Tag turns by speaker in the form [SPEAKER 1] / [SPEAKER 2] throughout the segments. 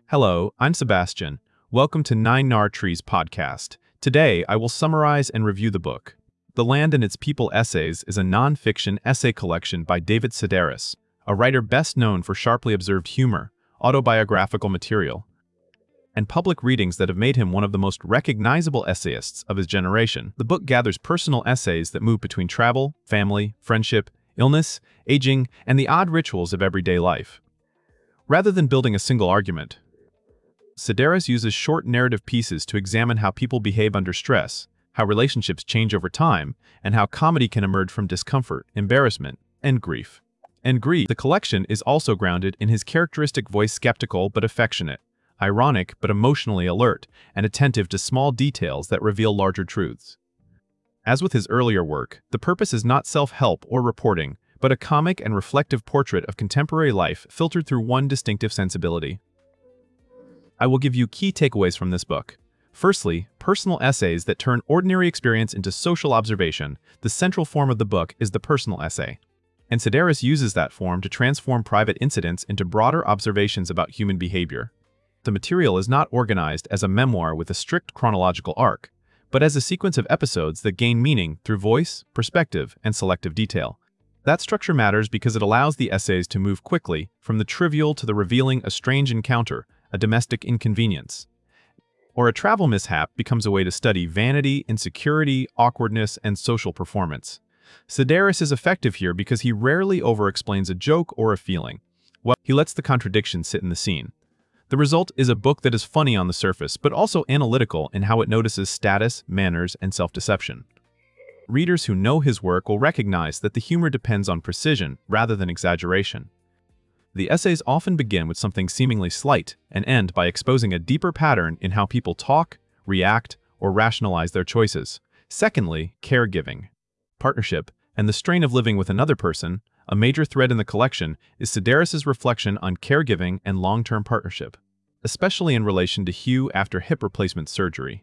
[SPEAKER 1] Hello, I'm Sebastian. Welcome to Nine Nar Trees podcast. Today, I will summarize and review the book. The Land and Its People Essays is a non-fiction essay collection by David Sedaris, a writer best known for sharply observed humor, autobiographical material, and public readings that have made him one of the most recognizable essayists of his generation. The book gathers personal essays that move between travel, family, friendship, illness, aging, and the odd rituals of everyday life. Rather than building a single argument, Sedaris uses short narrative pieces to examine how people behave under stress, how relationships change over time, and how comedy can emerge from discomfort, embarrassment, and grief. The collection is also grounded in his characteristic voice, skeptical but affectionate, ironic but emotionally alert, and attentive to small details that reveal larger truths. As with his earlier work, the purpose is not self-help or reporting, but a comic and reflective portrait of contemporary life filtered through one distinctive sensibility. I will give you key takeaways from this book. Firstly, personal essays that turn ordinary experience into social observation. The central form of the book is the personal essay, and Sedaris uses that form to transform private incidents into broader observations about human behavior. The material is not organized as a memoir with a strict chronological arc, but as a sequence of episodes that gain meaning through voice, perspective, and selective detail. That structure matters because it allows the essays to move quickly from the trivial to the revealing. A strange encounter, a domestic inconvenience, or a travel mishap becomes a way to study vanity, insecurity, awkwardness, and social performance. Sedaris is effective here because he rarely over-explains a joke or a feeling. Well, he lets the contradiction sit in the scene. The result is a book that is funny on the surface, but also analytical in how it notices status, manners, and self-deception. Readers who know his work will recognize that the humor depends on precision rather than exaggeration. The essays often begin with something seemingly slight and end by exposing a deeper pattern in how people talk, react, or rationalize their choices. Secondly, caregiving, partnership, and the strain of living with another person. A major thread in the collection is Sedaris' reflection on caregiving and long-term partnership, especially in relation to Hugh after hip replacement surgery.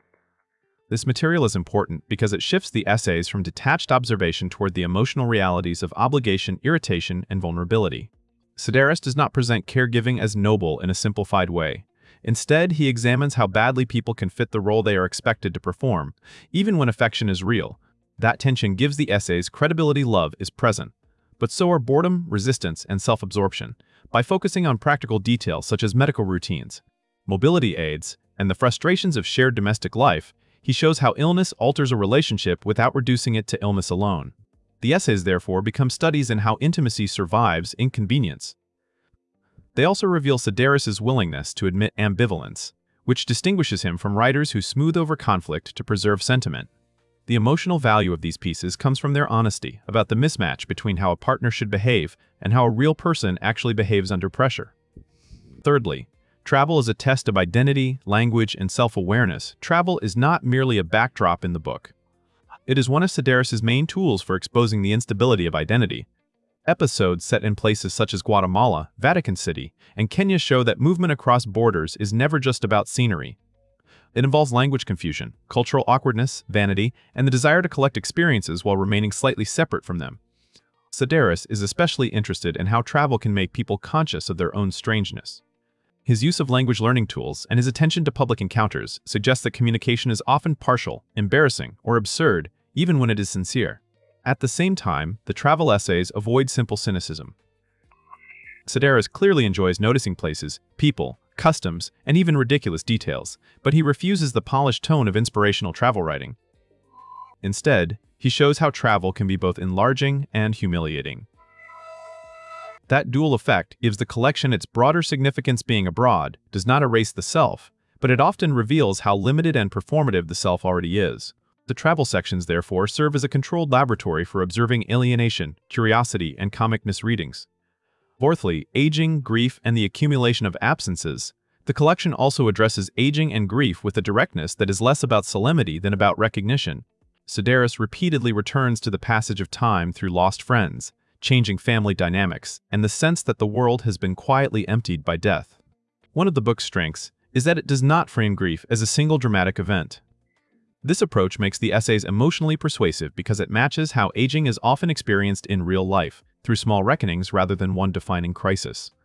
[SPEAKER 1] This material is important because it shifts the essays from detached observation toward the emotional realities of obligation, irritation, and vulnerability. Sedaris does not present caregiving as noble in a simplified way. Instead, he examines how badly people can fit the role they are expected to perform, even when affection is real. That tension gives the essays credibility. Love is present, but so are boredom, resistance, and self-absorption. By focusing on practical details such as medical routines, mobility aids, and the frustrations of shared domestic life, he shows how illness alters a relationship without reducing it to illness alone. The essays, therefore, become studies in how intimacy survives inconvenience. They also reveal Sedaris' willingness to admit ambivalence, which distinguishes him from writers who smooth over conflict to preserve sentiment. The emotional value of these pieces comes from their honesty about the mismatch between how a partner should behave and how a real person actually behaves under pressure. Thirdly, travel is a test of identity, language, and self-awareness. Travel is not merely a backdrop in the book. It is one of Sedaris' main tools for exposing the instability of identity. Episodes set in places such as Guatemala, Vatican City, and Kenya show that movement across borders is never just about scenery. It involves language confusion, cultural awkwardness, vanity, and the desire to collect experiences while remaining slightly separate from them. Sedaris is especially interested in how travel can make people conscious of their own strangeness. His use of language learning tools and his attention to public encounters suggests that communication is often partial, embarrassing, or absurd, even when it is sincere. At the same time, the travel essays avoid simple cynicism. Sedaris clearly enjoys noticing places, people, customs, and even ridiculous details, but he refuses the polished tone of inspirational travel writing. Instead, he shows how travel can be both enlarging and humiliating. That dual effect gives the collection its broader significance. Being abroad does not erase the self, but it often reveals how limited and performative the self already is. The travel sections, therefore, serve as a controlled laboratory for observing alienation, curiosity, and comic misreadings. Fourthly, aging, grief, and the accumulation of absences. The collection also addresses aging and grief with a directness that is less about solemnity than about recognition. Sedaris repeatedly returns to the passage of time through lost friends, changing family dynamics, and the sense that the world has been quietly emptied by death. One of the book's strengths is that it does not frame grief as a single dramatic event. This approach makes the essays emotionally persuasive because it matches how aging is often experienced in real life, through small reckonings rather than one defining crisis.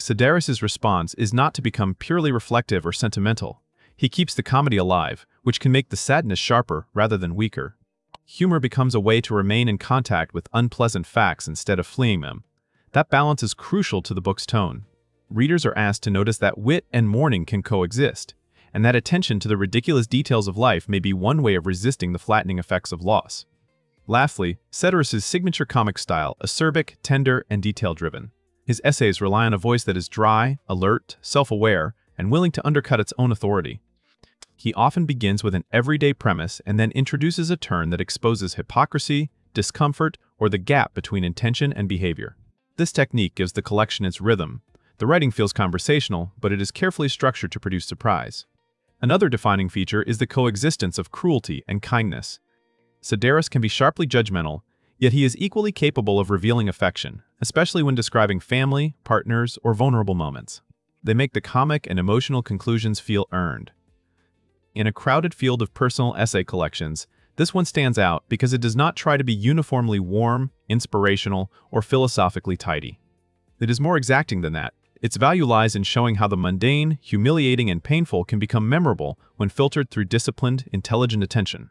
[SPEAKER 1] Sedaris' response is not to become purely reflective or sentimental. He keeps the comedy alive, which can make the sadness sharper rather than weaker. Humor becomes a way to remain in contact with unpleasant facts instead of fleeing them. That balance is crucial to the book's tone. Readers are asked to notice that wit and mourning can coexist, and that attention to the ridiculous details of life may be one way of resisting the flattening effects of loss. Lastly, Sedaris' signature comic style, acerbic, tender, and detail-driven. His essays rely on a voice that is dry, alert, self-aware, and willing to undercut its own authority. He often begins with an everyday premise and then introduces a turn that exposes hypocrisy, discomfort, or the gap between intention and behavior. This technique gives the collection its rhythm. The writing feels conversational, but it is carefully structured to produce surprise. Another defining feature is the coexistence of cruelty and kindness. Sedaris can be sharply judgmental, yet he is equally capable of revealing affection, especially when describing family, partners, or vulnerable moments. They make the comic and emotional conclusions feel earned. In a crowded field of personal essay collections, this one stands out because it does not try to be uniformly warm, inspirational, or philosophically tidy. It is more exacting than that. Its value lies in showing how the mundane, humiliating, and painful can become memorable when filtered through disciplined, intelligent attention.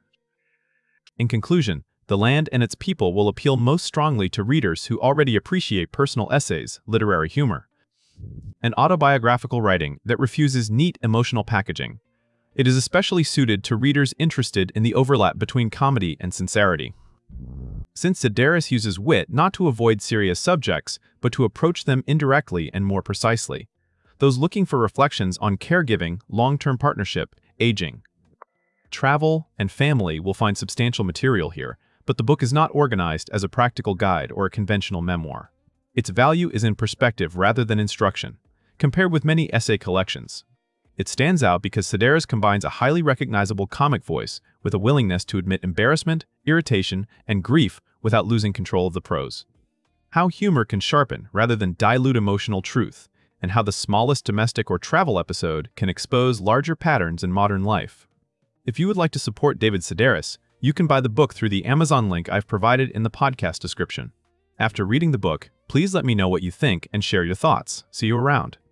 [SPEAKER 1] In conclusion, The Land and Its People will appeal most strongly to readers who already appreciate personal essays, literary humor, and autobiographical writing that refuses neat emotional packaging. It is especially suited to readers interested in the overlap between comedy and sincerity. Since Sedaris uses wit not to avoid serious subjects, but to approach them indirectly and more precisely, those looking for reflections on caregiving, long-term partnership, aging, travel, and family will find substantial material here, but the book is not organized as a practical guide or a conventional memoir. Its value is in perspective rather than instruction, compared with many essay collections. It stands out because Sedaris combines a highly recognizable comic voice with a willingness to admit embarrassment, irritation, and grief without losing control of the prose. How humor can sharpen rather than dilute emotional truth, and how the smallest domestic or travel episode can expose larger patterns in modern life. If you would like to support David Sedaris, you can buy the book through the Amazon link I've provided in the podcast description. After reading the book, please let me know what you think and share your thoughts. See you around.